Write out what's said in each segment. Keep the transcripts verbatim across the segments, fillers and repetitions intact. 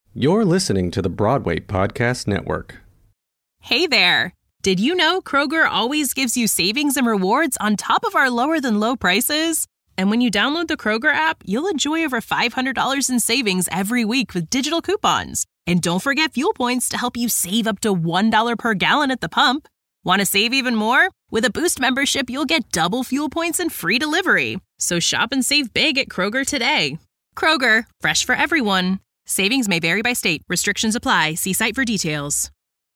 You're listening to the Broadway Podcast Network. Hey there! Did you know Kroger always gives you savings and rewards on top of our lower-than-low prices? And when you download the Kroger app, you'll enjoy over five hundred dollars in savings every week with digital coupons. And don't forget fuel points to help you save up to one dollar per gallon at the pump. Want to save even more? With a Boost membership, you'll get double fuel points and free delivery. So shop and save big at Kroger today. Kroger, fresh for everyone. Savings may vary by state. Restrictions apply. See site for details.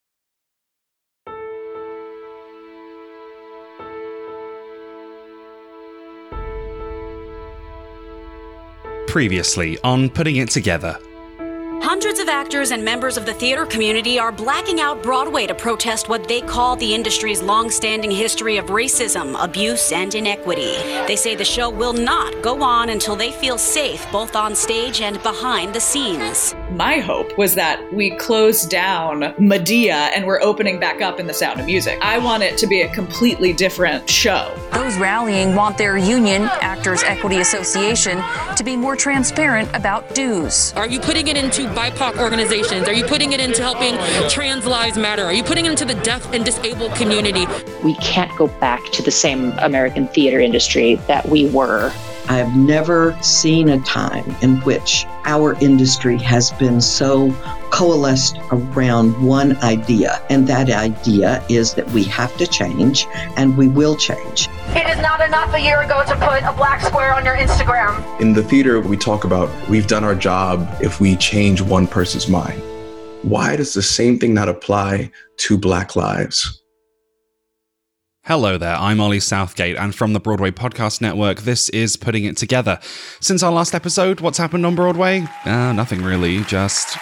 Previously on Putting It Together. Hundreds of actors and members of the theater community are blacking out Broadway to protest what they call the industry's long-standing history of racism, abuse, and inequity. They say the show will not go on until they feel safe, both on stage and behind the scenes. My hope was that we closed down Medea and we're opening back up in The Sound of Music. I want it to be a completely different show. Those rallying want their union, Actors Equity Association, to be more transparent about dues. Are you putting it into B I P O C organizations? Are you putting it into helping Trans Lives Matter? Are you putting it into the deaf and disabled community? We can't go back to the same American theater industry that we were. I have never seen a time in which our industry has been so coalesced around one idea, and that idea is that we have to change, and we will change. It is not enough a year ago to put a black square on your Instagram. In the theater, we talk about we've done our job if we change one person's mind. Why does the same thing not apply to Black lives? Hello there, I'm Ollie Southgate, and from the Broadway Podcast Network, this is Putting It Together. Since our last episode, what's happened on Broadway? Uh, nothing really, just...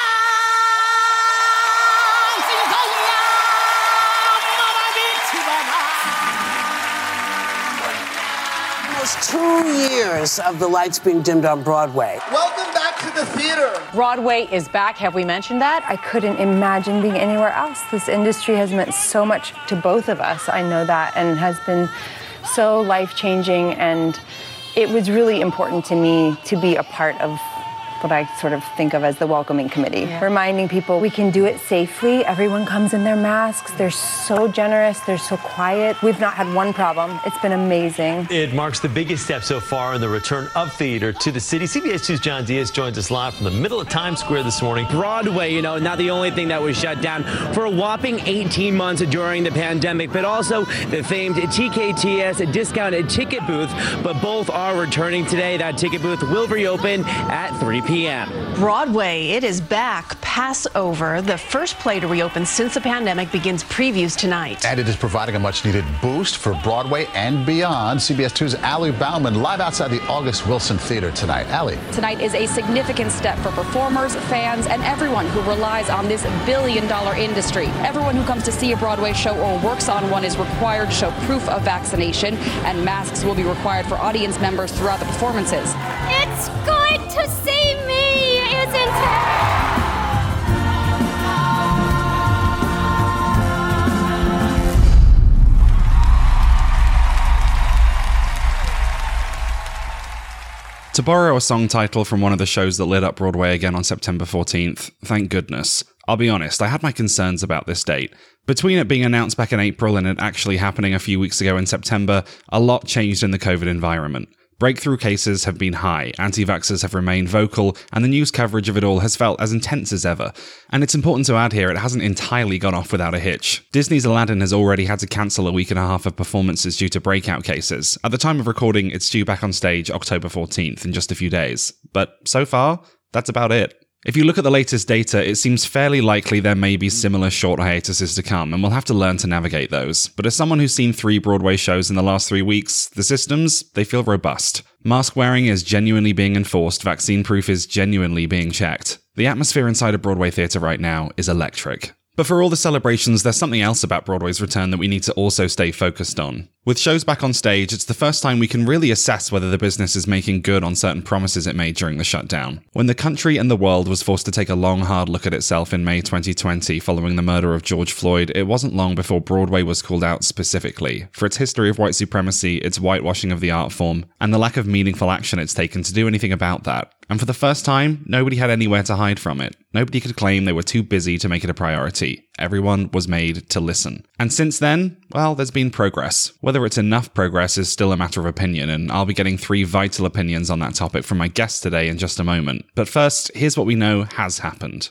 Almost two years of the lights being dimmed on Broadway. Welcome back to the theater. Broadway is back. Have we mentioned that? I couldn't imagine being anywhere else. This industry has meant so much to both of us. I know that, and has been so life-changing, and it was really important to me to be a part of what I sort of think of as the welcoming committee, yeah. Reminding people we can do it safely. Everyone comes in their masks. They're so generous. They're so quiet. We've not had one problem. It's been amazing. It marks the biggest step so far in the return of theater to the city. C B S two's John Diaz joins us live from the middle of Times Square this morning. Broadway, you know, not the only thing that was shut down for a whopping eighteen months during the pandemic, but also the famed T K T S discounted ticket booth. But both are returning today. That ticket booth will reopen at three p.m. Broadway, it is back. Passover, the first play to reopen since the pandemic, begins previews tonight. And it is providing a much-needed boost for Broadway and beyond. C B S two's Allie Bauman live outside the August Wilson Theater tonight. Allie. Tonight is a significant step for performers, fans, and everyone who relies on this billion-dollar industry. Everyone who comes to see a Broadway show or works on one is required to show proof of vaccination, and masks will be required for audience members throughout the performances. It's going to see me, isn't it? To borrow a song title from one of the shows that lit up Broadway again on September fourteenth, thank goodness. I'll be honest, I had my concerns about this date. Between it being announced back in April and it actually happening a few weeks ago in September, a lot changed in the COVID environment. Breakthrough cases have been high, anti-vaxxers have remained vocal, and the news coverage of it all has felt as intense as ever. And it's important to add here, it hasn't entirely gone off without a hitch. Disney's Aladdin has already had to cancel a week and a half of performances due to breakout cases. At the time of recording, it's due back on stage October fourteenth in just a few days. But so far, that's about it. If you look at the latest data, it seems fairly likely there may be similar short hiatuses to come, and we'll have to learn to navigate those. But as someone who's seen three Broadway shows in the last three weeks, the systems, they feel robust. Mask wearing is genuinely being enforced, vaccine proof is genuinely being checked. The atmosphere inside a Broadway theatre right now is electric. But for all the celebrations, there's something else about Broadway's return that we need to also stay focused on. With shows back on stage, it's the first time we can really assess whether the business is making good on certain promises it made during the shutdown. When the country and the world was forced to take a long, hard look at itself in May twenty twenty following the murder of George Floyd, it wasn't long before Broadway was called out specifically for its history of white supremacy, its whitewashing of the art form, and the lack of meaningful action it's taken to do anything about that. And for the first time, nobody had anywhere to hide from it. Nobody could claim they were too busy to make it a priority. Everyone was made to listen. And since then, well, there's been progress. Whether it's enough progress is still a matter of opinion, and I'll be getting three vital opinions on that topic from my guest today in just a moment. But first, here's what we know has happened.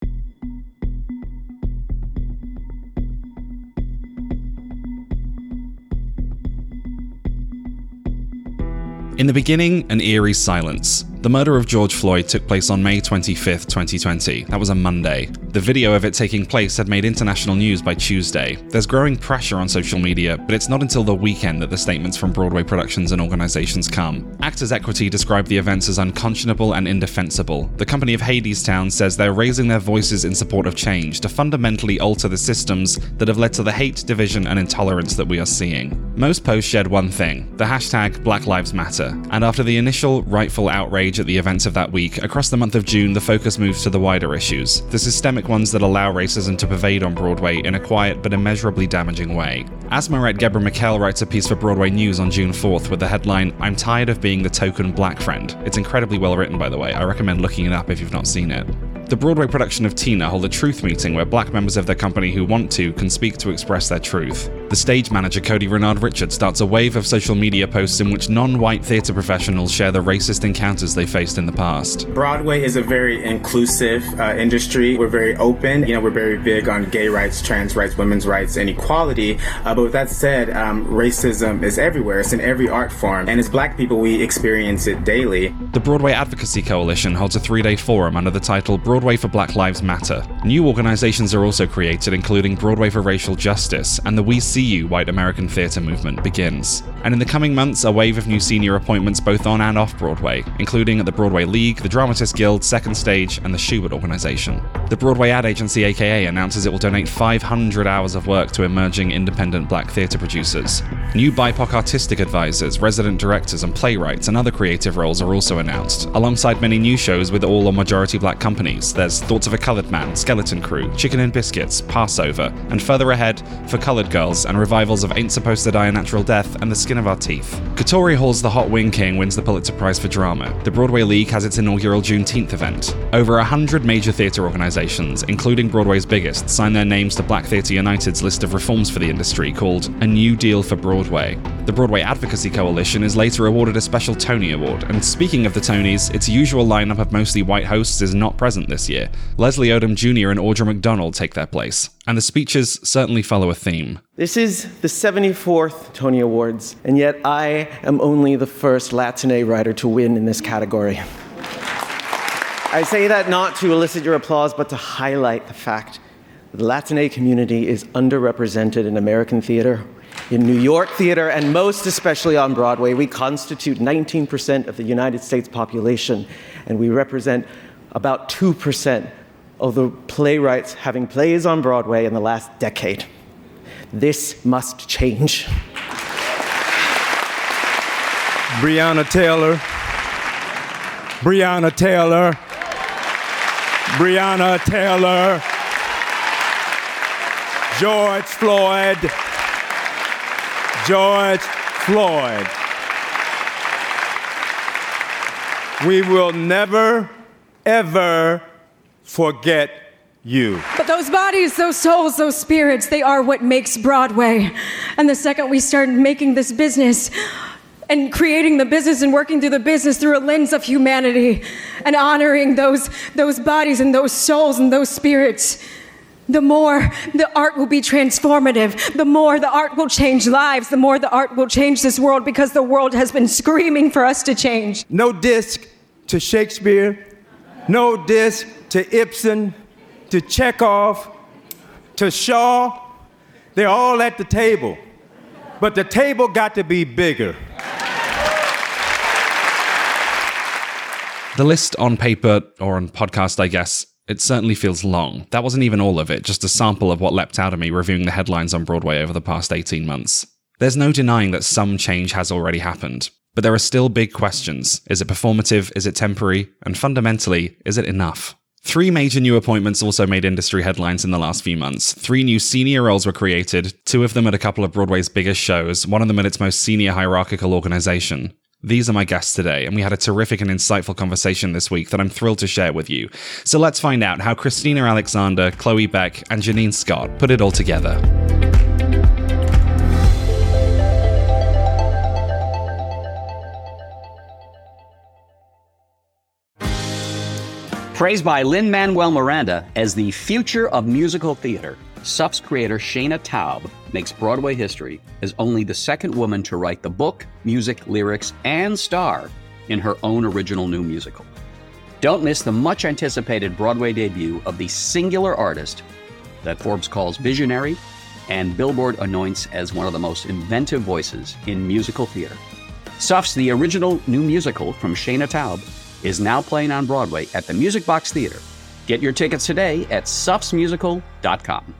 In the beginning, an eerie silence. The murder of George Floyd took place on May twenty-fifth, twenty twenty. That was a Monday. The video of it taking place had made international news by Tuesday. There's growing pressure on social media, but it's not until the weekend that the statements from Broadway productions and organizations come. Actors Equity described the events as unconscionable and indefensible. The company of Hadestown says they're raising their voices in support of change to fundamentally alter the systems that have led to the hate, division, and intolerance that we are seeing. Most posts shared one thing, the hashtag Black Lives Matter. And after the initial rightful outrage at the events of that week, across the month of June, the focus moves to the wider issues, the systemic ones that allow racism to pervade on Broadway in a quiet but immeasurably damaging way. Asmaret Gebra-Mikel writes a piece for Broadway News on June fourth with the headline, "I'm tired of being the token black friend." It's incredibly well written, by the way. I recommend looking it up if you've not seen it. The Broadway production of Tina hold a truth meeting where black members of their company who want to can speak to express their truth. The stage manager Cody Renard Richards starts a wave of social media posts in which non-white theatre professionals share the racist encounters they faced in the past. Broadway is a very inclusive uh, industry. We're very open. You know, we're very big on gay rights, trans rights, women's rights, and equality. Uh, but with that said, um, racism is everywhere. It's in every art form. And as black people, we experience it daily. The Broadway Advocacy Coalition holds a three-day forum under the title Broadway for Black Lives Matter. New organizations are also created, including Broadway for Racial Justice, and the We See You White American Theatre movement begins. And in the coming months, a wave of new senior appointments both on and off Broadway, including at the Broadway League, the Dramatists Guild, Second Stage, and the Shubert Organization. The Broadway Ad Agency, aka, announces it will donate five hundred hours of work to emerging independent black theatre producers. New B I P O C artistic advisors, resident directors, and playwrights and other creative roles are also announced, alongside many new shows with all or majority black companies. There's Thoughts of a Colored Man, Skeleton Crew, Chicken and Biscuits, Passover, and further ahead, For Colored Girls, and revivals of Ain't Supposed to Die a Natural Death and The Skin of Our Teeth. Katori Hall's The Hot Wing King wins the Pulitzer Prize for Drama. The Broadway League has its inaugural Juneteenth event. Over a hundred major theatre organizations, including Broadway's biggest, sign their names to Black Theatre United's list of reforms for the industry called A New Deal for Broadway. The Broadway Advocacy Coalition is later awarded a special Tony Award, and speaking of the Tonys, its usual lineup of mostly white hosts is not present this year. Leslie Odom Junior and Audra McDonald take their place, and the speeches certainly follow a theme. This is the seventy-fourth Tony Awards, and yet I am only the first Latine writer to win in this category. I say that not to elicit your applause, but to highlight the fact that the Latine community is underrepresented in American theater, in New York theater, and most especially on Broadway. We constitute nineteen percent of the United States population, and we represent about two percent of the playwrights having plays on Broadway in the last decade. This must change. Breonna Taylor, Breonna Taylor, Breonna Taylor, George Floyd, George Floyd. We will never, ever forget you. But those bodies, those souls, those spirits, they are what makes Broadway. And the second we start making this business and creating the business and working through the business through a lens of humanity and honoring those, those bodies and those souls and those spirits, the more the art will be transformative, the more the art will change lives, the more the art will change this world, because the world has been screaming for us to change. No disc to Shakespeare, no disc to Ibsen, to Chekhov, to Shaw. They're all at the table, but the table got to be bigger. The list on paper, or on podcast, I guess, it certainly feels long. That wasn't even all of it, just a sample of what leapt out of me reviewing the headlines on Broadway over the past eighteen months. There's no denying that some change has already happened, but there are still big questions. Is it performative? Is it temporary? And fundamentally, is it enough? Three major new appointments also made industry headlines in the last few months. Three new senior roles were created, two of them at a couple of Broadway's biggest shows, one of them at its most senior hierarchical organization. These are my guests today, and we had a terrific and insightful conversation this week that I'm thrilled to share with you. So let's find out how Christina Alexander, Chloe Beck, and Janine Scott put it all together. Praised by Lin-Manuel Miranda as the future of musical theater, S U F's creator Shana Taub makes Broadway history as only the second woman to write the book, music, lyrics, and star in her own original new musical. Don't miss the much-anticipated Broadway debut of the singular artist that Forbes calls visionary and Billboard anoints as one of the most inventive voices in musical theater. S U F's The Original New Musical from Shana Taub is now playing on Broadway at the Music Box Theater. Get your tickets today at S U Fs musical dot com.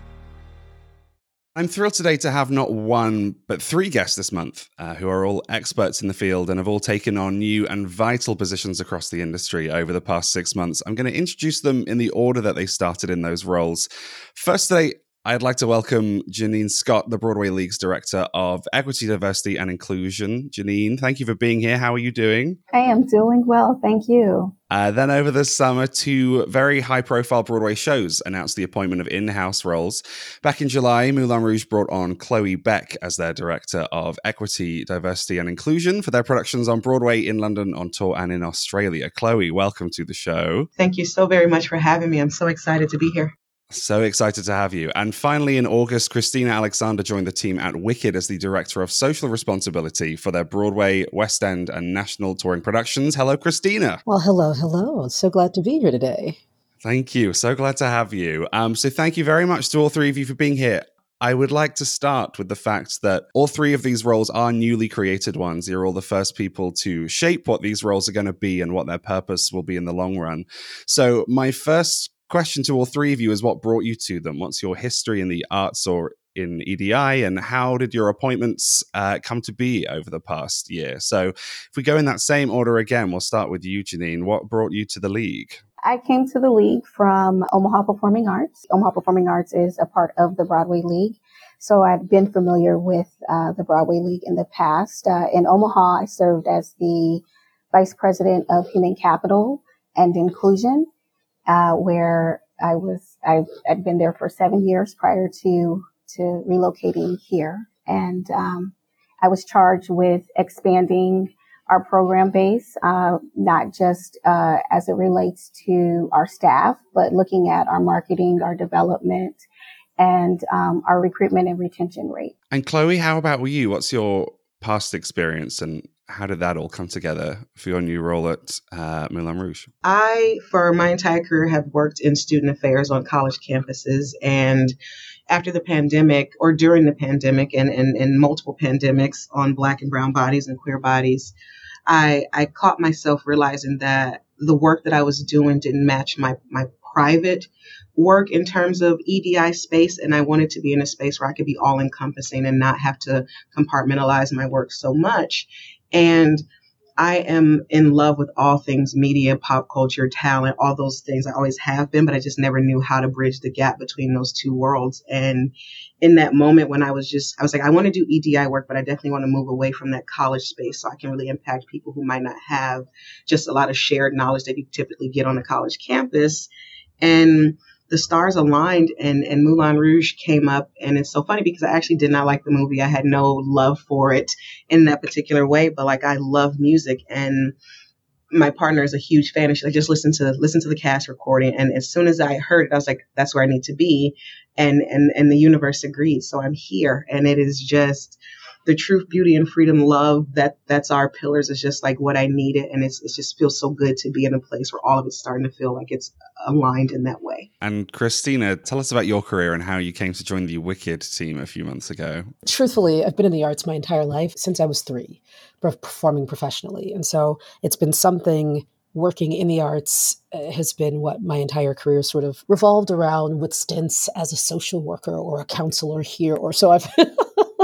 I'm thrilled today to have not one, but three guests this month uh, who are all experts in the field and have all taken on new and vital positions across the industry over the past six months. I'm going to introduce them in the order that they started in those roles. First today, I'd like to welcome Janine Scott, the Broadway League's Director of Equity, Diversity and Inclusion. Janine, thank you for being here. How are you doing? I am doing well, thank you. Uh, then over the summer, two very high-profile Broadway shows announced the appointment of in-house roles. Back in July, Moulin Rouge brought on Chloe Beck as their Director of Equity, Diversity and Inclusion for their productions on Broadway, in London, on tour, and in Australia. Chloe, welcome to the show. Thank you so very much for having me. I'm so excited to be here. So excited to have you. And finally, in August, Christina Alexander joined the team at Wicked as the Director of Social Responsibility for their Broadway, West End, and national touring productions. Hello, Christina. Well, hello, hello. So glad to be here today. Thank you. So glad to have you. Um, so thank you very much to all three of you for being here. I would like to start with the fact that all three of these roles are newly created ones. You're all the first people to shape what these roles are going to be and what their purpose will be in the long run. So my first question to all three of you is, what brought you to them? What's your history in the arts or in E D I, and how did your appointments uh, come to be over the past year? So if we go in that same order again, we'll start with you, Janine. What brought you to the League? I came to the League from Omaha Performing Arts. Omaha Performing Arts is a part of the Broadway League. So I'd been familiar with uh, the Broadway League in the past. Uh, in Omaha, I served as the Vice President of Human Capital and Inclusion. Uh, where I was, I had been there for seven years prior to, to relocating here. And, um, I was charged with expanding our program base, uh, not just, uh, as it relates to our staff, but looking at our marketing, our development, and, um, our recruitment and retention rate. And Chloe, how about you? What's your past experience and how did that all come together for your new role at uh, Moulin Rouge? I, for my entire career, have worked in student affairs on college campuses. And after the pandemic, or during the pandemic, and, and, and multiple pandemics on Black and brown bodies and queer bodies, I, I caught myself realizing that the work that I was doing didn't match my, my private work in terms of E D I space. And I wanted to be in a space where I could be all encompassing and not have to compartmentalize my work so much. And I am in love with all things media, pop culture, talent, all those things. I always have been, but I just never knew how to bridge the gap between those two worlds. And in that moment when I was just, I was like, I want to do E D I work, but I definitely want to move away from that college space so I can really impact people who might not have just a lot of shared knowledge that you typically get on a college campus. And the stars aligned, and, and Moulin Rouge came up. And it's so funny because I actually did not like the movie. I had no love for it in that particular way, but like I love music, and my partner is a huge fan, and she's like, just listen to listen to the cast recording. And as soon as I heard it, I was like, that's where I need to be. And and and the universe agreed. So I'm here, and it is just the truth, beauty, and freedom, love, that that's our pillars, is just like what I needed. And it's, it just feels so good to be in a place where all of it's starting to feel like it's aligned in that way. And Christina, tell us about your career and how you came to join the Wicked team a few months ago. Truthfully, I've been in the arts my entire life since I was three, performing professionally. And so it's been something, working in the arts uh, has been what my entire career sort of revolved around, with stints as a social worker or a counselor here or so. I've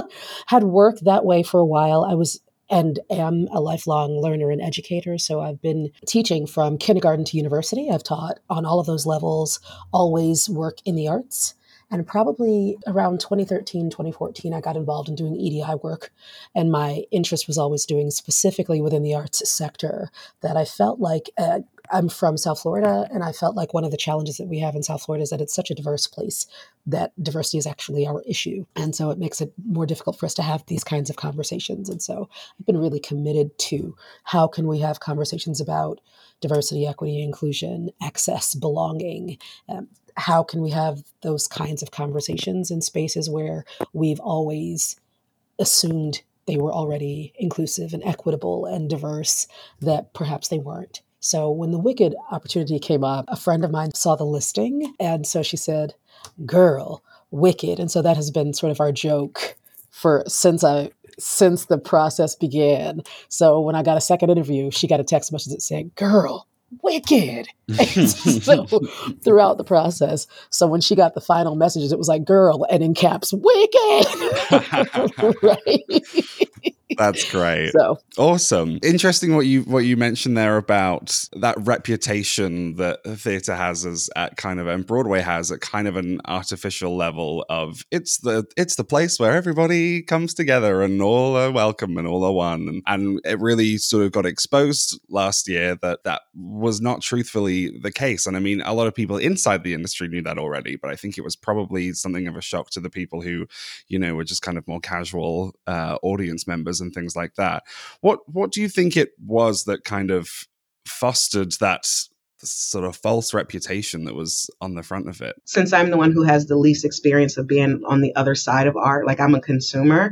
had worked that way for a while. I was and am a lifelong learner and educator. So I've been teaching from kindergarten to university. I've taught on all of those levels, always work in the arts. And probably around twenty thirteen, twenty fourteen, I got involved in doing E D I work. And my interest was always doing specifically within the arts sector, that I felt like uh, I'm from South Florida, and I felt like one of the challenges that we have in South Florida is that it's such a diverse place that diversity is actually our issue. And so it makes it more difficult for us to have these kinds of conversations. And so I've been really committed to how can we have conversations about diversity, equity, inclusion, access, belonging. Um, how can we have those kinds of conversations in spaces where we've always assumed they were already inclusive and equitable and diverse, that perhaps they weren't. So when the Wicked opportunity came up, a friend of mine saw the listing. And so she said, girl, Wicked. And so that has been sort of our joke for since I since the process began. So when I got a second interview, she got a text message that said, girl, Wicked. So throughout the process. So when she got the final messages, it was like, girl, and in caps, Wicked. Right. That's great. So awesome. Interesting what you what you mentioned there about that reputation that theatre has as at kind of and Broadway has at kind of an artificial level of it's the it's the place where everybody comes together and all are welcome and all are one. And, and it really sort of got exposed last year that that was not truthfully the case. And I mean, a lot of people inside the industry knew that already, but I think it was probably something of a shock to the people who, you know, were just kind of more casual uh, audience members and things like that. What what do you think it was that kind of fostered that sort of false reputation that was on the front of it? Since I'm the one who has the least experience of being on the other side of art, like I'm a consumer,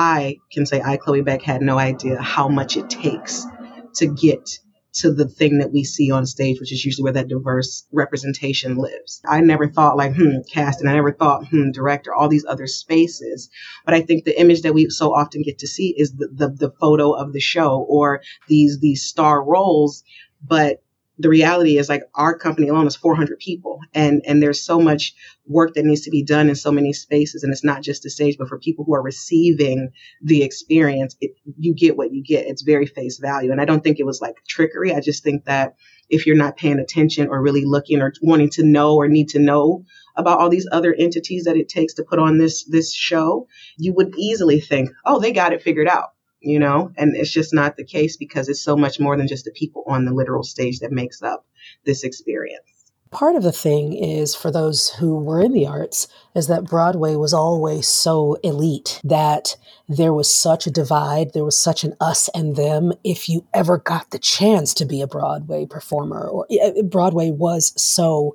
I can say I, Chloe Beck, had no idea how much it takes to get to the thing that we see on stage, which is usually where that diverse representation lives. I never thought like, hmm, casting. I never thought, hmm, director, all these other spaces. But I think the image that we so often get to see is the, the, the photo of the show or these, these star roles. But the reality is like our company alone is four hundred people. And, and there's so much work that needs to be done in so many spaces. And it's not just the stage, but for people who are receiving the experience, it, you get what you get. It's very face value. And I don't think it was like trickery. I just think that if you're not paying attention or really looking or wanting to know or need to know about all these other entities that it takes to put on this, this show, you would easily think, oh, they got it figured out. You know, and it's just not the case because it's so much more than just the people on the literal stage that makes up this experience. Part of the thing is for those who were in the arts is that Broadway was always so elite that there was such a divide. There was such an us and them. If you ever got the chance to be a Broadway performer, or Broadway was so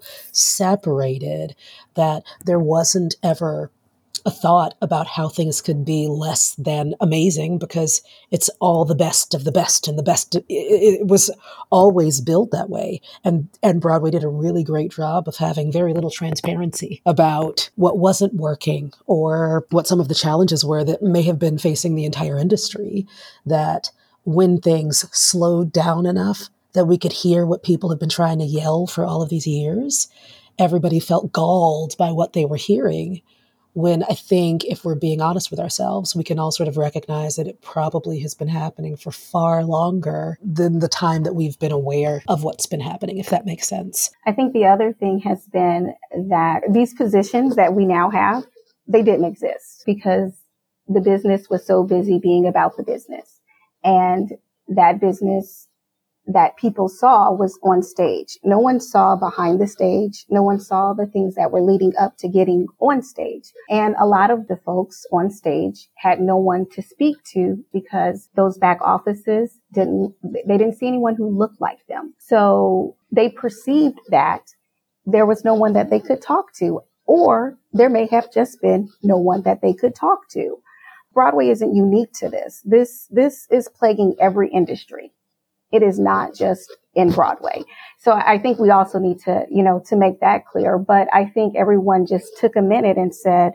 separated that there wasn't ever a thought about how things could be less than amazing because it's all the best of the best and the best. It, it was always built that way. And, and Broadway did a really great job of having very little transparency about what wasn't working or what some of the challenges were that may have been facing the entire industry, that when things slowed down enough that we could hear what people had been trying to yell for all of these years, everybody felt galled by what they were hearing. When I think if we're being honest with ourselves, we can all sort of recognize that it probably has been happening for far longer than the time that we've been aware of what's been happening, if that makes sense. I think the other thing has been that these positions that we now have, they didn't exist because the business was so busy being about the business. And that business that people saw was on stage. No one saw behind the stage. No one saw the things that were leading up to getting on stage. And a lot of the folks on stage had no one to speak to because those back offices didn't, they didn't see anyone who looked like them. So they perceived that there was no one that they could talk to, or there may have just been no one that they could talk to. Broadway isn't unique to this. This, this is plaguing every industry. It is not just in Broadway. So I think we also need to, you know, to make that clear. But I think everyone just took a minute and said,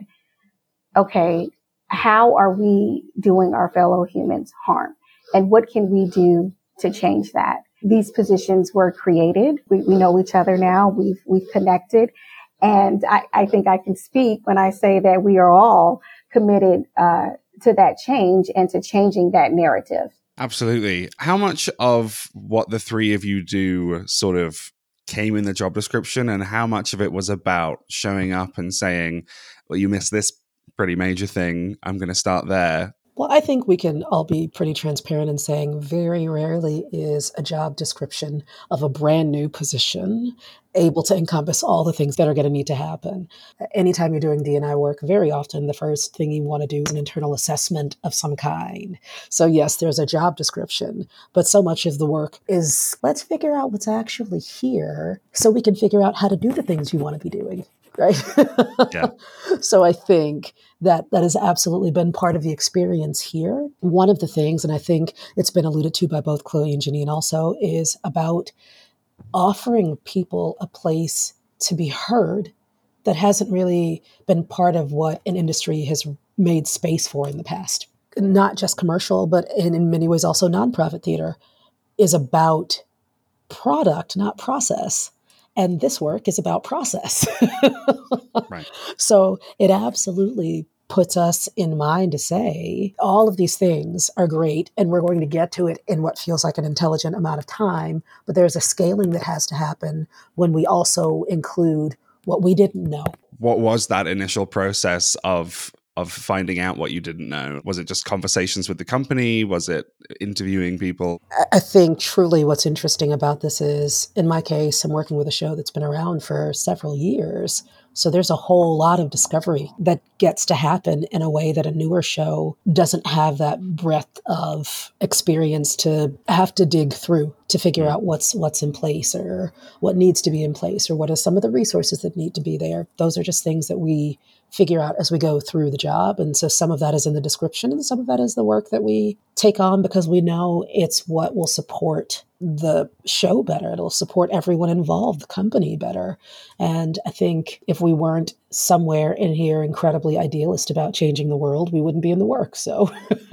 okay, how are we doing our fellow humans harm? And what can we do to change that? These positions were created. We, we know each other now. We've, we've connected. And I, I think I can speak when I say that we are all committed, uh, to that change and to changing that narrative. Absolutely. How much of what the three of you do sort of came in the job description, and how much of it was about showing up and saying, well, you missed this pretty major thing, I'm going to start there? Well, I think we can all be pretty transparent in saying very rarely is a job description of a brand new position able to encompass all the things that are going to need to happen. Anytime you're doing D and I work, very often the first thing you want to do is an internal assessment of some kind. So yes, there's a job description, but so much of the work is let's figure out what's actually here so we can figure out how to do the things you want to be doing. Right. Yeah. So I think that that has absolutely been part of the experience here. One of the things, and I think it's been alluded to by both Chloe and Janine also, is about offering people a place to be heard that hasn't really been part of what an industry has made space for in the past. Not just commercial, but in, in many ways also nonprofit theater is about product, not process. And this work is about process. Right. So it absolutely puts us in mind to say all of these things are great and we're going to get to it in what feels like an intelligent amount of time. But there's a scaling that has to happen when we also include what we didn't know. What was that initial process of of finding out what you didn't know? Was it just conversations with the company? Was it interviewing people? I think truly what's interesting about this is, in my case, I'm working with a show that's been around for several years. So there's a whole lot of discovery that gets to happen in a way that a newer show doesn't have that breadth of experience to have to dig through to figure out what's what's in place or what needs to be in place or what are some of the resources that need to be there. Those are just things that we figure out as we go through the job. And so some of that is in the description and some of that is the work that we take on because we know it's what will support the show better. It'll support everyone involved, the company better. And I think if we weren't somewhere in here incredibly idealist about changing the world, we wouldn't be in the work. So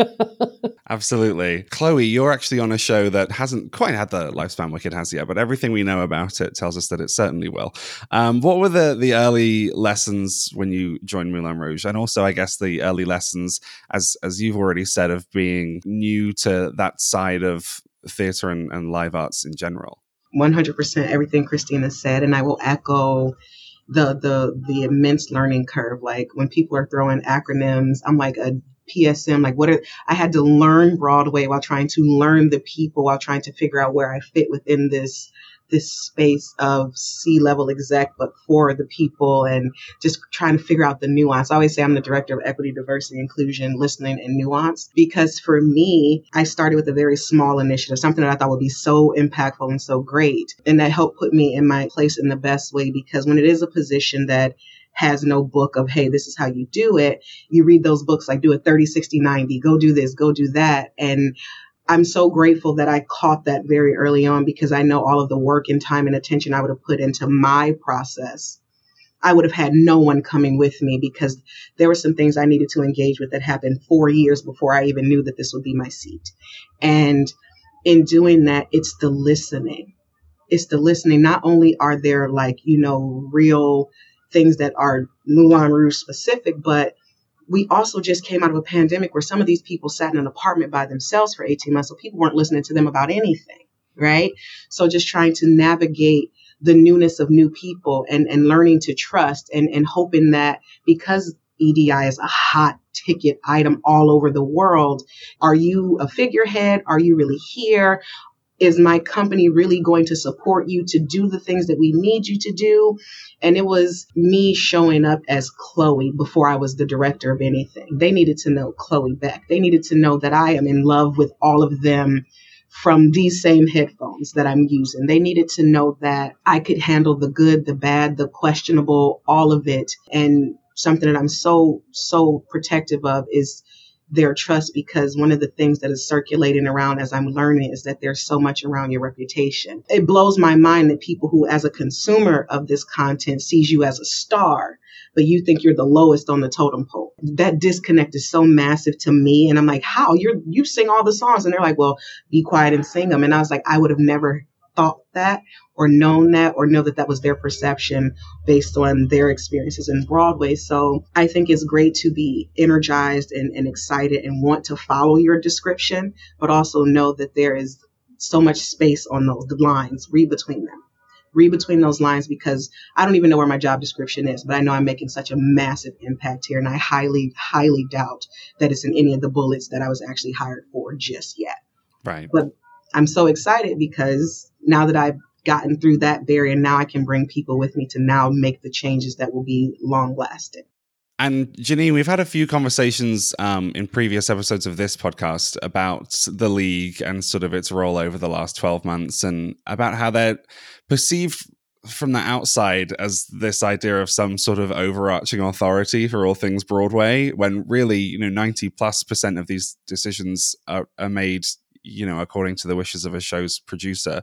absolutely. Chloe, you're actually on a show that hasn't quite had the lifespan Wicked has yet, but everything we know about it tells us that it certainly will. Um, what were the, the early lessons when you joined Moulin Rouge? And also, I guess, the early lessons, as as you've already said, of being new to that side of theater and, and live arts in general? one hundred percent everything Christina said, and I will echo the the the immense learning curve. Like when people are throwing acronyms, I'm like a P S M, like what are, I had to learn Broadway while trying to learn the people, while trying to figure out where I fit within this this space of C-level exec, but for the people, and just trying to figure out the nuance. I always say I'm the director of equity, diversity, inclusion, listening, and nuance, because for me, I started with a very small initiative, something that I thought would be so impactful and so great. And that helped put me in my place in the best way, because when it is a position that has no book of, hey, this is how you do it, you read those books like do it thirty, sixty, ninety, go do this, go do that. And I'm so grateful that I caught that very early on, because I know all of the work and time and attention I would have put into my process, I would have had no one coming with me, because there were some things I needed to engage with that happened four years before I even knew that this would be my seat. And in doing that, it's the listening. It's the listening. Not only are there like, you know, real things that are Moulin Rouge specific, but we also just came out of a pandemic where some of these people sat in an apartment by themselves for eighteen months. So people weren't listening to them about anything, right? So just trying to navigate the newness of new people and, and learning to trust and, and hoping that because E D I is a hot ticket item all over the world, are you a figurehead? Are you really here? Is my company really going to support you to do the things that we need you to do? And it was me showing up as Chloe before I was the director of anything. They needed to know Chloe Beck. They needed to know that I am in love with all of them from these same headphones that I'm using. They needed to know that I could handle the good, the bad, the questionable, all of it. And something that I'm so, so protective of is their trust, because one of the things that is circulating around as I'm learning is that there's so much around your reputation. It blows my mind that people who, as a consumer of this content, sees you as a star, but you think you're the lowest on the totem pole. That disconnect is so massive to me. And I'm like, how? You're, you sing all the songs. And they're like, well, be quiet and sing them. And I was like, I would have never thought that or known that or know that that was their perception based on their experiences in Broadway. So I think it's great to be energized and, and excited and want to follow your description, but also know that there is so much space on those lines. Read between them. Read between those lines, because I don't even know where my job description is, but I know I'm making such a massive impact here. And I highly, highly doubt that it's in any of the bullets that I was actually hired for just yet. Right. But I'm so excited because now that I've gotten through that barrier, now I can bring people with me to now make the changes that will be long lasting. And Janine, we've had a few conversations um, in previous episodes of this podcast about the league and sort of its role over the last twelve months, and about how they're perceived from the outside as this idea of some sort of overarching authority for all things Broadway, when really, you know, ninety plus percent of these decisions are, are made, you know, according to the wishes of a show's producer.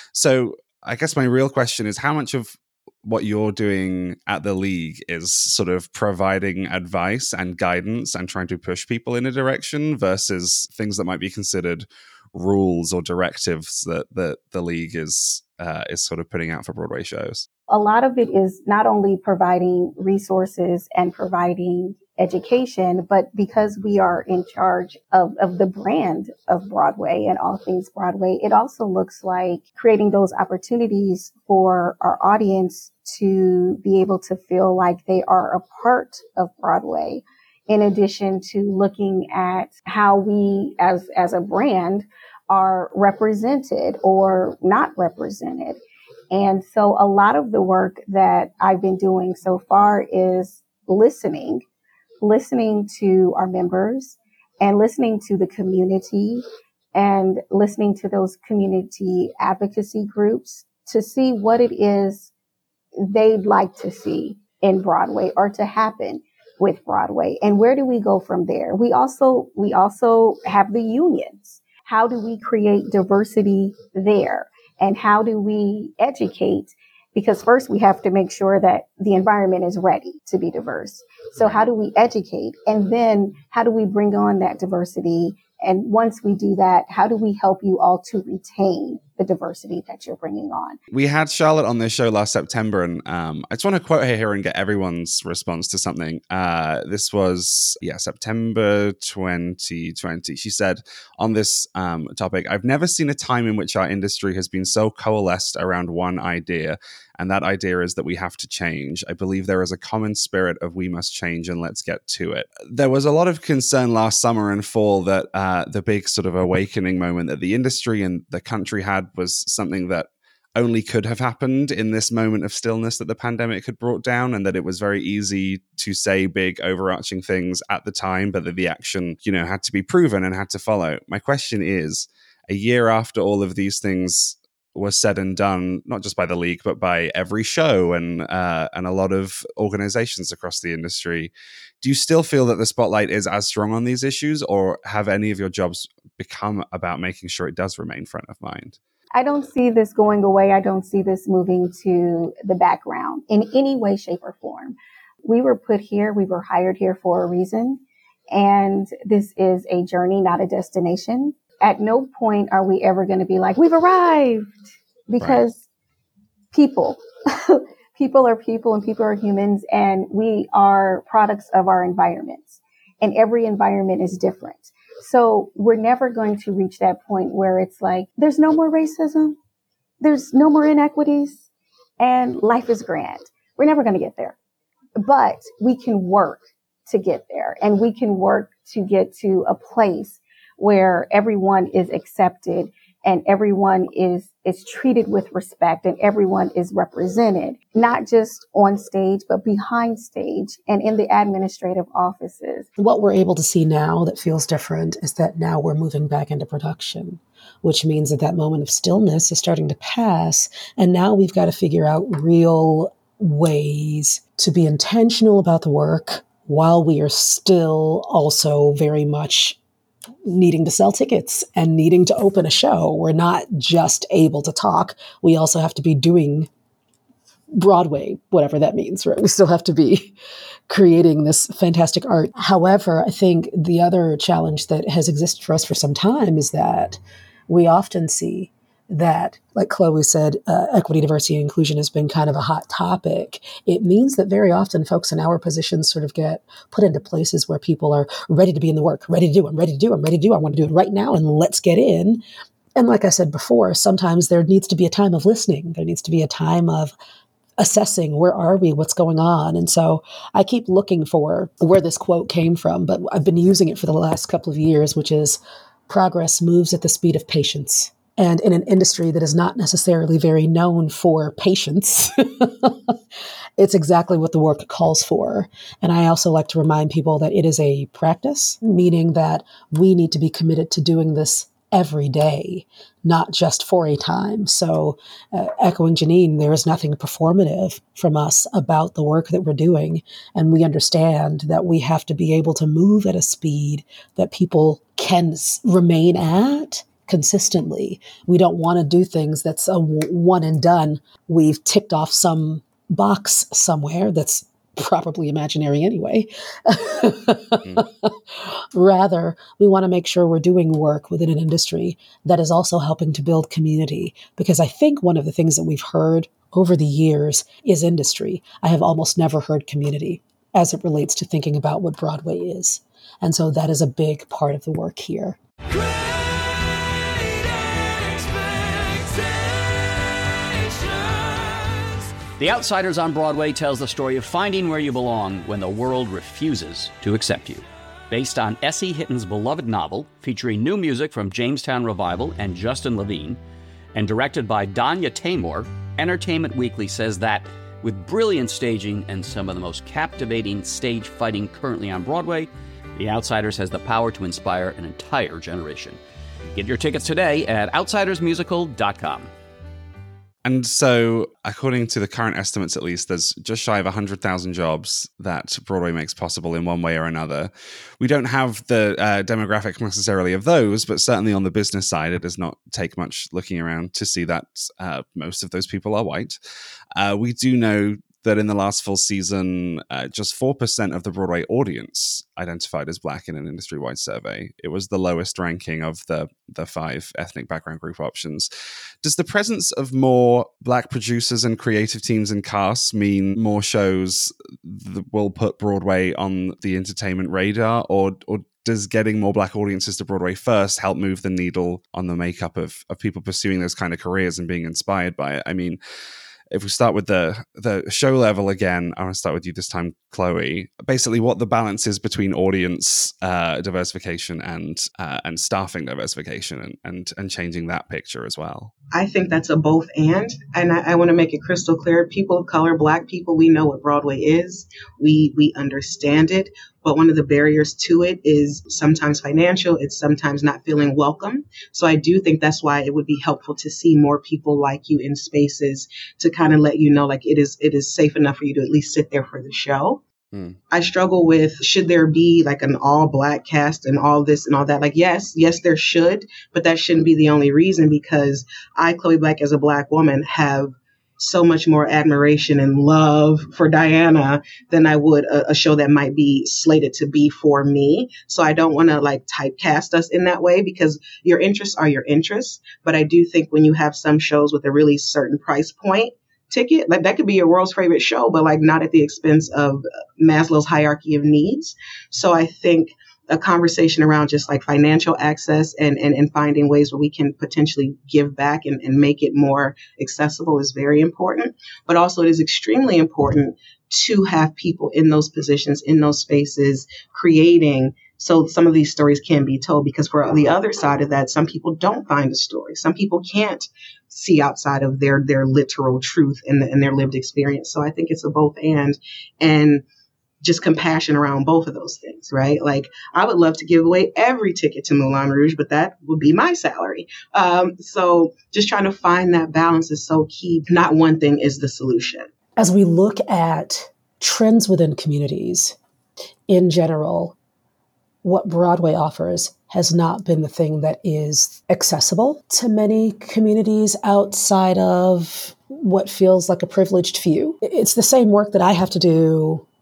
So I guess my real question is, how much of what you're doing at the league is sort of providing advice and guidance and trying to push people in a direction versus things that might be considered rules or directives that, that the league is uh, is sort of putting out for Broadway shows? A lot of it is not only providing resources and providing education, but because we are in charge of, of the brand of Broadway and all things Broadway, it also looks like creating those opportunities for our audience to be able to feel like they are a part of Broadway, in addition to looking at how we as, as a brand are represented or not represented. And so a lot of the work that I've been doing so far is listening, listening to our members and listening to the community and listening to those community advocacy groups to see what it is they'd like to see in Broadway or to happen with Broadway. And where do we go from there? We also, we also have the unions. How do we create diversity there? And how do we educate? Because first we have to make sure that the environment is ready to be diverse. So how do we educate? And then how do we bring on that diversity? And once we do that, how do we help you all to retain the diversity that you're bringing on? We had Charlotte on this show last September, and um, I just want to quote her here and get everyone's response to something. Uh, this was, yeah, September twenty twenty. She said on this um, topic, "I've never seen a time in which our industry has been so coalesced around one idea. And that idea is that we have to change. I believe there is a common spirit of we must change and let's get to it." There was a lot of concern last summer and fall that uh, the big sort of awakening moment that the industry and the country had was something that only could have happened in this moment of stillness that the pandemic had brought down, and that it was very easy to say big overarching things at the time, but that the action, you know, had to be proven and had to follow. My question is, a year after all of these things was said and done, not just by the league, but by every show and uh, and a lot of organizations across the industry, do you still feel that the spotlight is as strong on these issues, or have any of your jobs become about making sure it does remain front of mind? I don't see this going away. I don't see this moving to the background in any way, shape, or form. We were put here, we were hired here for a reason, and this is a journey, not a destination. At no point are we ever going to be like, we've arrived, because right. people, people are people and people are humans, and we are products of our environments, and every environment is different. So we're never going to reach that point where it's like, there's no more racism, there's no more inequities, and life is grand. We're never going to get there, but we can work to get there, and we can work to get to a place where everyone is accepted and everyone is, is treated with respect and everyone is represented, not just on stage, but behind stage and in the administrative offices. What we're able to see now that feels different is that now we're moving back into production, which means that that moment of stillness is starting to pass. And now we've got to figure out real ways to be intentional about the work while we are still also very much needing to sell tickets and needing to open a show. We're not just able to talk. We also have to be doing Broadway, whatever that means, right? We still have to be creating this fantastic art. However, I think the other challenge that has existed for us for some time is that we often see that, like Chloe said, uh, equity, diversity, and inclusion has been kind of a hot topic. It means that very often folks in our positions sort of get put into places where people are ready to be in the work, ready to do, I'm ready to do, I'm ready to do, I want to do it right now, and let's get in. And like I said before, sometimes there needs to be a time of listening. There needs to be a time of assessing, where are we, what's going on? And so I keep looking for where this quote came from, but I've been using it for the last couple of years, which is progress moves at the speed of patience. And in an industry that is not necessarily very known for patience, it's exactly what the work calls for. And I also like to remind people that it is a practice, meaning that we need to be committed to doing this every day, not just for a time. So uh, echoing Janine, there is nothing performative from us about the work that we're doing. And we understand that we have to be able to move at a speed that people can s- remain at consistently. We don't want to do things that's a w- one and done. We've ticked off some box somewhere that's probably imaginary anyway. mm. Rather, we want to make sure we're doing work within an industry that is also helping to build community. Because I think one of the things that we've heard over the years is industry. I have almost never heard community as it relates to thinking about what Broadway is. And so that is a big part of the work here. The Outsiders on Broadway tells the story of finding where you belong when the world refuses to accept you. Based on S E Hitton's beloved novel, featuring new music from Jamestown Revival and Justin Levine, and directed by Danya Taymor, Entertainment Weekly says that, with brilliant staging and some of the most captivating stage fighting currently on Broadway, The Outsiders has the power to inspire an entire generation. Get your tickets today at outsiders musical dot com. And so, according to the current estimates at least, there's just shy of one hundred thousand jobs that Broadway makes possible in one way or another. We don't have the uh, demographic necessarily of those, but certainly on the business side, it does not take much looking around to see that uh, most of those people are white. Uh, we do know that in the last full season, uh, just four percent of the Broadway audience identified as Black in an industry-wide survey. It was the lowest ranking of the, the five ethnic background group options. Does the presence of more Black producers and creative teams and casts mean more shows that will put Broadway on the entertainment radar, or or does getting more Black audiences to Broadway first help move the needle on the makeup of, of people pursuing those kind of careers and being inspired by it? I mean, if we start with the the show level again, I want to start with you this time, Chloe. Basically, what the balance is between audience uh, diversification and uh, and staffing diversification, and, and and changing that picture as well. I think that's a both and, and I, I want to make it crystal clear. People of color, Black people, we know what Broadway is. We we understand it. But one of the barriers to it is sometimes financial. It's sometimes not feeling welcome. So I do think that's why it would be helpful to see more people like you in spaces to kind of let you know, like, it is it is safe enough for you to at least sit there for the show. Mm. I struggle with, should there be like an all Black cast and all this and all that? Like, yes, yes, there should, but that shouldn't be the only reason, because I, Chloe Black, as a Black woman, have so much more admiration and love for Diana than I would a, a show that might be slated to be for me. So I don't want to like typecast us in that way, because your interests are your interests. But I do think when you have some shows with a really certain price point ticket, like that could be your world's favorite show, but like not at the expense of Maslow's hierarchy of needs. So I think a conversation around just like financial access and, and, and finding ways where we can potentially give back and, and make it more accessible is very important. But also it is extremely important to have people in those positions, in those spaces, creating so some of these stories can be told. Because for the other side of that, some people don't find a story. Some people can't see outside of their their literal truth and, the, and their lived experience. So I think it's a both and. And just compassion around both of those things, right? Like, I would love to give away every ticket to Moulin Rouge, but that would be my salary. Um, so just trying to find that balance is so key. Not one thing is the solution. As we look at trends within communities in general, what Broadway offers has not been the thing that is accessible to many communities outside of what feels like a privileged few. It's the same work that I have to do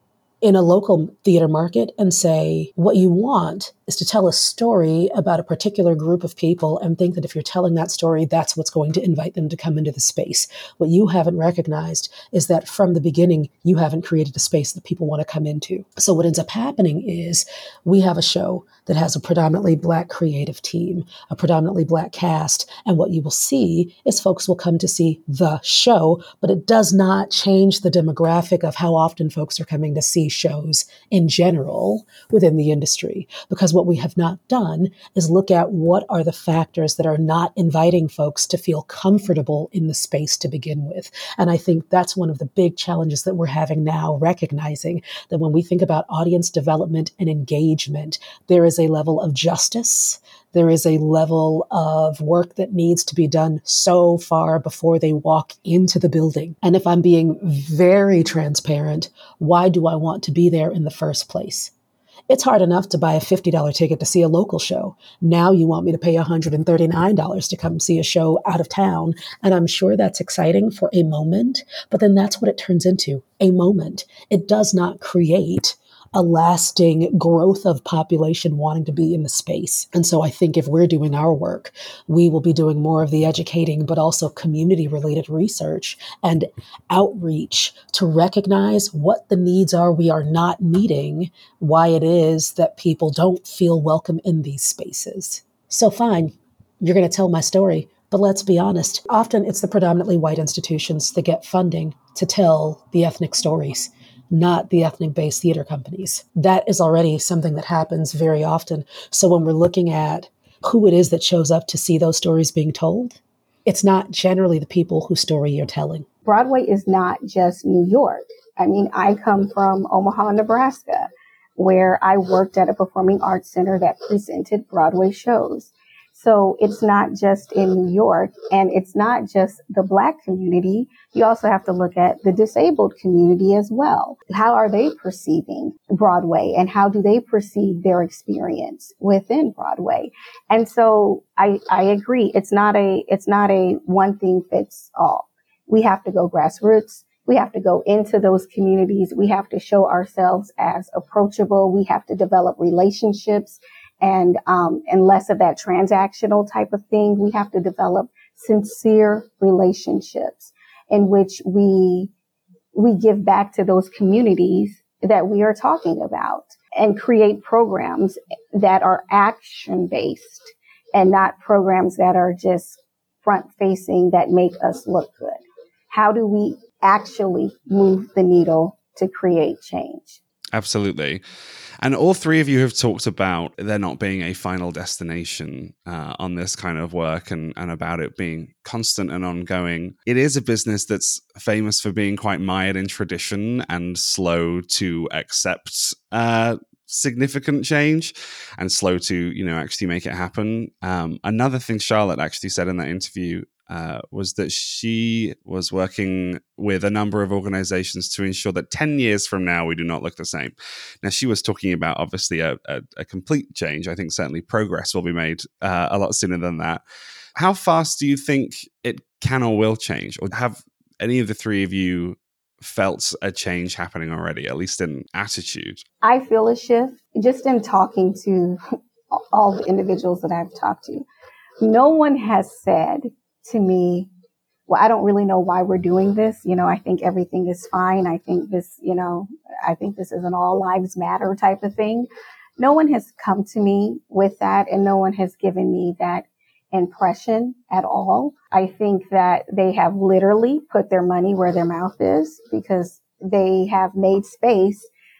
in a local theater market and say, what you want is to tell a story about a particular group of people and think that if you're telling that story, that's what's going to invite them to come into the space. What you haven't recognized is that from the beginning, you haven't created a space that people want to come into. So what ends up happening is we have a show that has a predominantly Black creative team, a predominantly Black cast. And what you will see is folks will come to see the show, but it does not change the demographic of how often folks are coming to see shows in general within the industry. Because what we have not done is look at what are the factors that are not inviting folks to feel comfortable in the space to begin with. And I think that's one of the big challenges that we're having now, recognizing that when we think about audience development and engagement, there is a level of justice. There is a level of work that needs to be done so far before they walk into the building. And if I'm being very transparent, why do I want to be there in the first place? It's hard enough to buy a fifty dollars ticket to see a local show. Now you want me to pay one hundred thirty-nine dollars to come see a show out of town. And I'm sure that's exciting for a moment, but then that's what it turns into, a moment. It does not create a lasting growth of population wanting to be in the space. And so I think if we're doing our work, we will be doing more of the educating, but also community-related research and outreach to recognize what the needs are we are not meeting, why it is that people don't feel welcome in these spaces. So fine, you're going to tell my story, but let's be honest. Often it's the predominantly white institutions that get funding to tell the ethnic stories, not the ethnic-based theater companies. That is already something that happens very often. So when we're looking at who it is that shows up to see those stories being told, it's not generally the people whose story you're telling. Broadway is not just New York. I mean, I come from Omaha, Nebraska, where I worked at a performing arts center that presented Broadway shows. So it's not just in New York, and it's not just the Black community. You also have to look at the disabled community as well. How are they perceiving Broadway, and how do they perceive their experience within Broadway? And so I, I agree. It's not a, it's not a one thing fits all. We have to go grassroots. We have to go into those communities. We have to show ourselves as approachable. We have to develop relationships and, um, and less of that transactional type of thing. We have to develop sincere relationships in which we, we give back to those communities that we are talking about and create programs that are action based and not programs that are just front facing that make us look good. How do we actually move the needle to create change? Absolutely. And all three of you have talked about there not being a final destination uh, on this kind of work and, and about it being constant and ongoing. It is a business that's famous for being quite mired in tradition and slow to accept uh, significant change and slow to, you know, actually make it happen. Um, another thing Charlotte actually said in that interview Uh, was that she was working with a number of organizations to ensure that ten years from now, we do not look the same. Now, she was talking about, obviously, a, a, a complete change. I think certainly progress will be made uh, a lot sooner than that. How fast do you think it can or will change? Or have any of the three of you felt a change happening already, at least in attitude? I feel a shift just in talking to all the individuals that I've talked to. No one has said to me, well, I don't really know why we're doing this. You know, I think everything is fine. I think this, you know, I think this is an all lives matter type of thing. No one has come to me with that, and no one has given me that impression at all. I think that they have literally put their money where their mouth is because they have made space,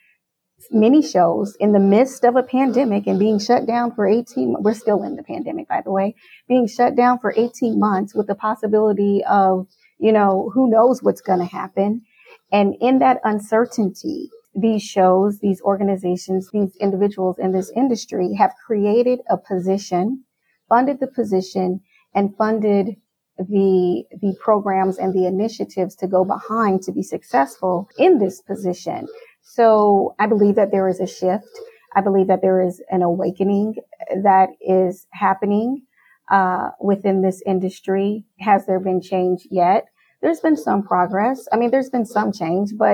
many shows in the midst of a pandemic and being shut down for eighteen, we're still in the pandemic, by the way, being shut down for eighteen months with the possibility of, you know, who knows what's going to happen. And in that uncertainty, these shows, these organizations, these individuals in this industry have created a position, funded the position, and funded the the programs and the initiatives to go behind to be successful in this position. So I believe that there is a shift. I believe that there is an awakening that is happening uh, within this industry. Has there been change yet? There's been some progress. I mean, there's been some change, but it,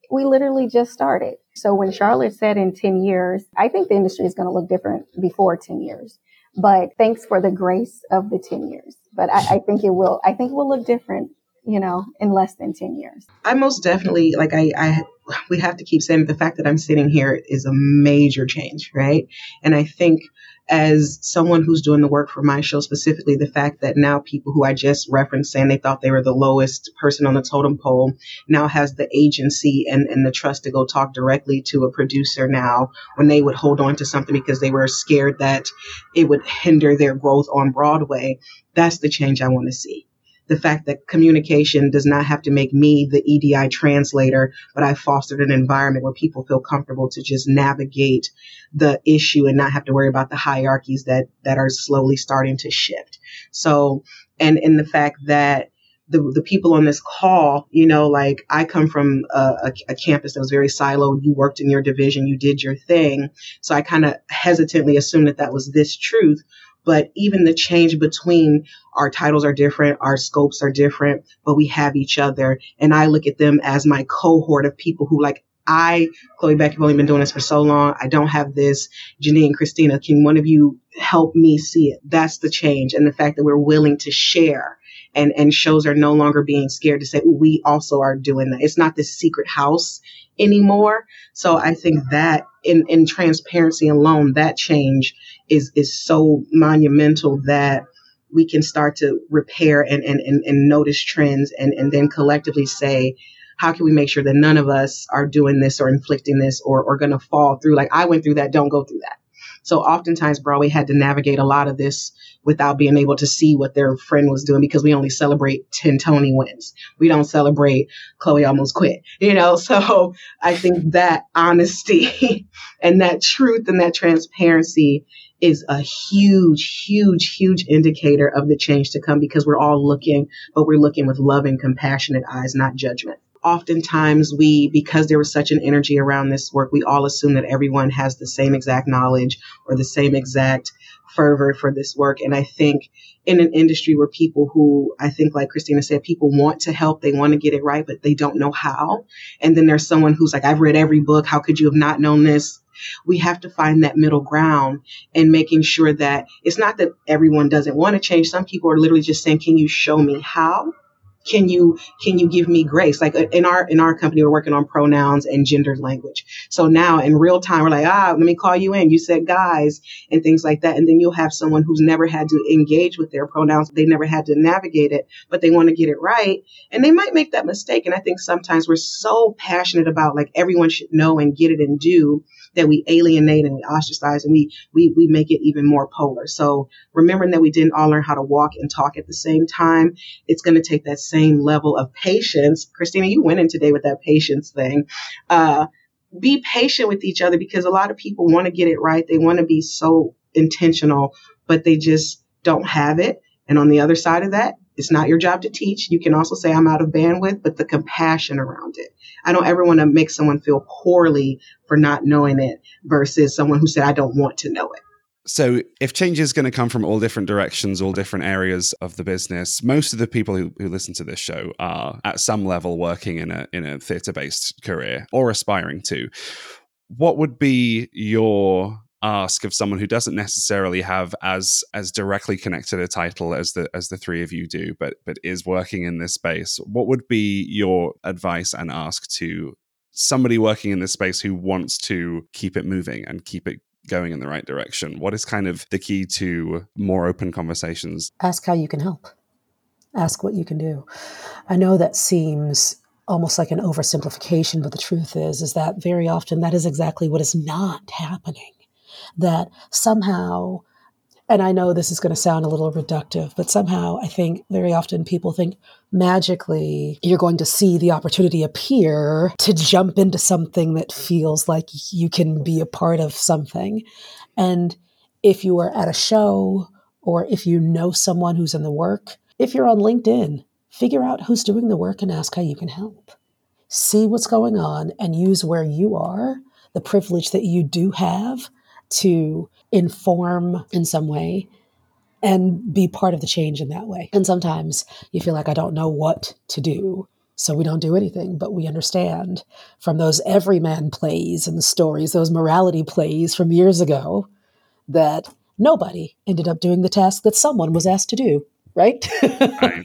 we literally just started. So when Charlotte said in ten years, I think the industry is going to look different before ten years. But thanks for the grace of the ten years. But I, I think it will, I think it will look different, you know, in less than ten years. I most definitely, like I, I, we have to keep saying the fact that I'm sitting here is a major change, right? And I think as someone who's doing the work for my show, specifically the fact that now people who I just referenced saying they thought they were the lowest person on the totem pole now has the agency and, and the trust to go talk directly to a producer now when they would hold on to something because they were scared that it would hinder their growth on Broadway. That's the change I want to see. The fact that communication does not have to make me the E D I translator, but I fostered an environment where people feel comfortable to just navigate the issue and not have to worry about the hierarchies that, that are slowly starting to shift. So, and, and the fact that the, the people on this call, you know, like I come from a, a, a campus that was very siloed. You worked in your division, you did your thing. So I kind of hesitantly assumed that that was this truth. But even the change between our titles are different, our scopes are different, but we have each other. And I look at them as my cohort of people who like, I, Chloe Beck, have only been doing this for so long. I don't have this. Janine, Christina, can one of you help me see it? That's the change. And the fact that we're willing to share and, and shows are no longer being scared to say, ooh, we also are doing that. It's not this secret house anymore. So I think that in, in transparency alone, that change is, is so monumental that we can start to repair and, and, and, and notice trends and, and then collectively say, how can we make sure that none of us are doing this or inflicting this or, or going to fall through? Like I went through that, don't go through that. So oftentimes Broadway had to navigate a lot of this without being able to see what their friend was doing because we only celebrate ten Tony wins. We don't celebrate Chloe almost quit, you know? So I think that honesty and that truth and that transparency is a huge, huge, huge indicator of the change to come because we're all looking, but we're looking with love and compassionate eyes, not judgment. Oftentimes we, because there was such an energy around this work, we all assume that everyone has the same exact knowledge or the same exact fervor for this work. And I think in an industry where people who, I think like Christina said, people want to help, they want to get it right, but they don't know how. And then there's someone who's like, I've read every book. How could you have not known this? We have to find that middle ground and making sure that it's not that everyone doesn't want to change. Some people are literally just saying, can you show me how? Can you, can you give me grace? Like in our, in our company, we're working on pronouns and gendered language. So now in real time, we're like, ah, let me call you in. You said guys and things like that. And then you'll have someone who's never had to engage with their pronouns. They never had to navigate it, but they want to get it right. And they might make that mistake. And I think sometimes we're so passionate about like everyone should know and get it and do that we alienate and we ostracize and we, we, we make it even more polar. So remembering that we didn't all learn how to walk and talk at the same time, it's going to take that same level of patience. Christina, you went in today with that patience thing. Uh, be patient with each other because a lot of people want to get it right. They want to be so intentional, but they just don't have it. And on the other side of that, it's not your job to teach. You can also say I'm out of bandwidth, but the compassion around it. I don't ever want to make someone feel poorly for not knowing it versus someone who said, I don't want to know it. So if change is going to come from all different directions, all different areas of the business, most of the people who, who listen to this show are at some level working in a in a theatre-based career or aspiring to. What would be your ask of someone who doesn't necessarily have as as directly connected a title as the as the three of you do, but but is working in this space? What would be your advice and ask to somebody working in this space who wants to keep it moving and keep it going in the right direction? What is kind of the key to more open conversations? Ask how you can help. Ask what you can do. I know that seems almost like an oversimplification, but the truth is, is that very often that is exactly what is not happening. That somehow, and I know this is going to sound a little reductive, but somehow I think very often people think magically you're going to see the opportunity appear to jump into something that feels like you can be a part of something. And if you are at a show or if you know someone who's in the work, if you're on LinkedIn, figure out who's doing the work and ask how you can help. See what's going on and use where you are, the privilege that you do have to inform in some way and be part of the change in that way. And sometimes you feel like I don't know what to do. So we don't do anything, but we understand from those everyman plays and stories, those morality plays from years ago, that nobody ended up doing the task that someone was asked to do, right? Right.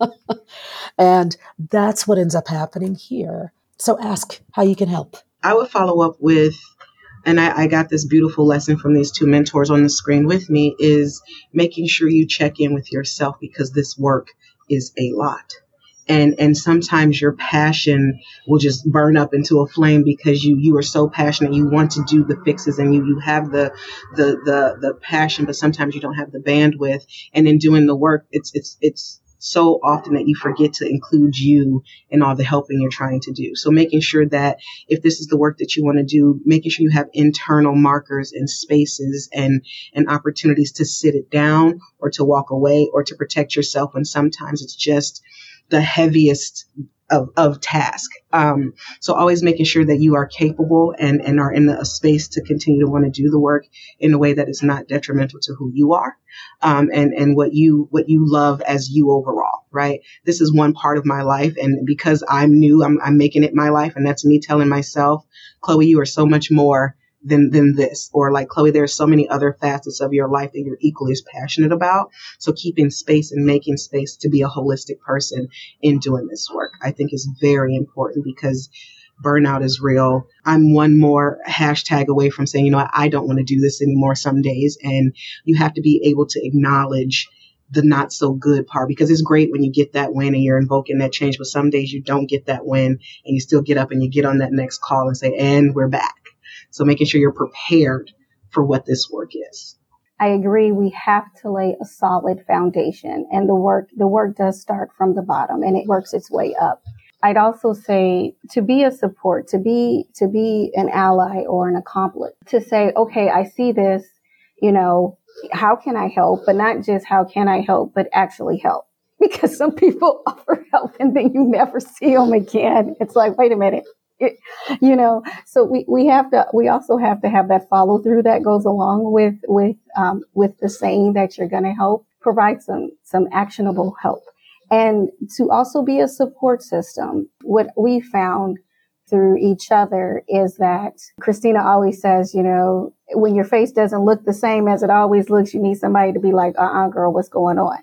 And that's what ends up happening here. So ask how you can help. I would follow up with, and I, I got this beautiful lesson from these two mentors on the screen with me, is making sure you check in with yourself, because this work is a lot. And and sometimes your passion will just burn up into a flame because you you are so passionate. You want to do the fixes and you you have the the the the passion, but sometimes you don't have the bandwidth. And in doing the work, it's it's it's so often that you forget to include you in all the helping you're trying to do. So making sure that if this is the work that you want to do, making sure you have internal markers and spaces and and opportunities to sit it down or to walk away or to protect yourself when sometimes it's just the heaviest of, of task. Um, so always making sure that you are capable and, and are in a space to continue to want to do the work in a way that is not detrimental to who you are, um, and, and what you, what you love as you overall, right? This is one part of my life. And because I'm new, I'm, I'm making it my life. And that's me telling myself, Chloe, you are so much more than than this, or like, Chloe, there are so many other facets of your life that you're equally as passionate about. So keeping space and making space to be a holistic person in doing this work, I think is very important, because burnout is real. I'm one more hashtag away from saying, you know, I, I don't want to do this anymore some days. And you have to be able to acknowledge the not so good part, because it's great when you get that win and you're invoking that change, but some days you don't get that win and you still get up and you get on that next call and say, and we're back. So making sure you're prepared for what this work is. I agree. We have to lay a solid foundation, and the work, the work does start from the bottom and it works its way up. I'd also say to be a support, to be, to be an ally or an accomplice, to say, okay, I see this, you know, how can I help? But not just how can I help, but actually help. Because some people offer help and then you never see them again. It's like, wait a minute. It, you know, so we, we have to, we also have to have that follow through that goes along with, with, um, with the saying that you're going to help, provide some, some actionable help, and to also be a support system. What we found through each other is that Christina always says, you know, when your face doesn't look the same as it always looks, you need somebody to be like, uh-uh, girl, what's going on?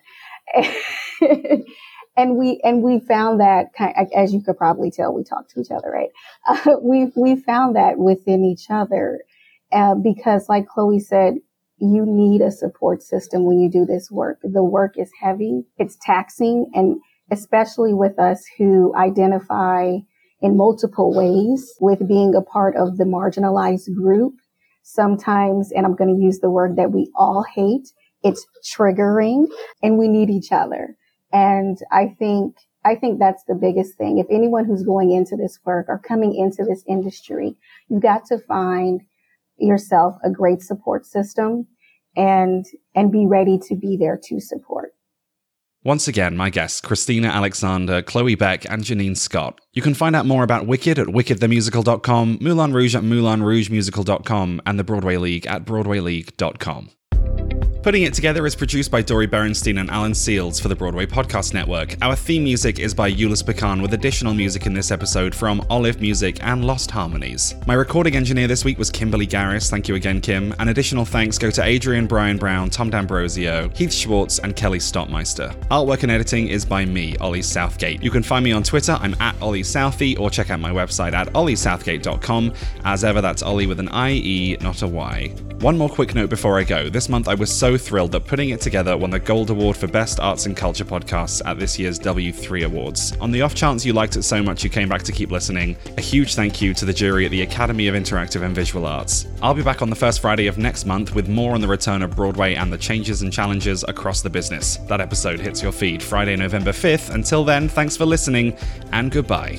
And we, and we found that, as you could probably tell, we talk to each other, right? Uh, we, we found that within each other, uh, because like Chloe said, you need a support system when you do this work. The work is heavy, it's taxing, and especially with us who identify in multiple ways with being a part of the marginalized group. Sometimes, and I'm going to use the word that we all hate, it's triggering, and we need each other. And I think, I think that's the biggest thing. If anyone who's going into this work or coming into this industry, you've got to find yourself a great support system and, and be ready to be there to support. Once again, my guests, Christina Alexander, Chloe Beck, and Janine Scott. You can find out more about Wicked at wicked the musical dot com, Moulin Rouge at moulin rouge musical dot com, and the Broadway League at broadway league dot com. Putting It Together is produced by Dori Berenstein and Alan Seals for the Broadway Podcast Network. Our theme music is by Euless Pecan, with additional music in this episode from Olive Music and Lost Harmonies. My recording engineer this week was Kimberly Garris. Thank you again, Kim. And additional thanks go to Adrian Brian Brown, Tom D'Ambrosio, Heath Schwartz, and Kelly Stottmeister. Artwork and editing is by me, Ollie Southgate. You can find me on Twitter. I'm at Ollie Southie, or check out my website at ollie southgate dot com. As ever, that's Ollie with an I E, not a Y. One more quick note before I go. This month I was so thrilled that Putting It Together won the Gold Award for Best Arts and Culture Podcasts at this year's W three Awards. On the off chance you liked it so much you came back to keep listening, a huge thank you to the jury at the Academy of Interactive and Visual Arts. I'll be back on the first Friday of next month with more on the return of Broadway and the changes and challenges across the business. That episode hits your feed Friday, November fifth. Until then, thanks for listening, and goodbye.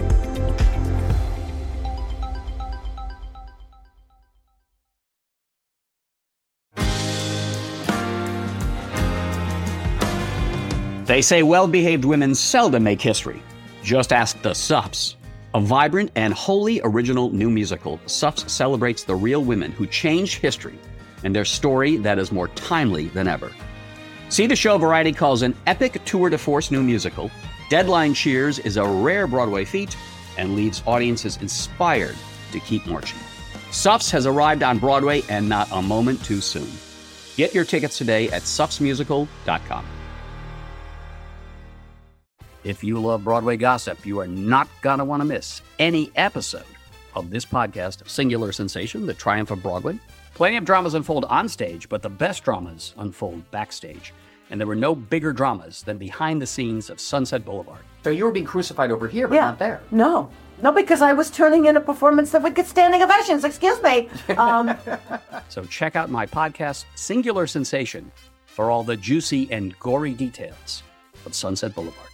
They say well-behaved women seldom make history. Just ask the Sups. A vibrant and wholly original new musical, Sups celebrates the real women who changed history and their story that is more timely than ever. See the show Variety calls an epic tour de force new musical, Deadline Cheers is a rare Broadway feat and leaves audiences inspired to keep marching. Suffs has arrived on Broadway, and not a moment too soon. Get your tickets today at suffs musical dot com. If you love Broadway gossip, you are not going to want to miss any episode of this podcast, Singular Sensation, The Triumph of Broadway. Plenty of dramas unfold on stage, but the best dramas unfold backstage. And there were no bigger dramas than behind the scenes of Sunset Boulevard. So you were being crucified over here, but yeah. not there. No. No, because I was turning in a performance that would get standing ovations. Excuse me. Um, so check out my podcast, Singular Sensation, for all the juicy and gory details of Sunset Boulevard.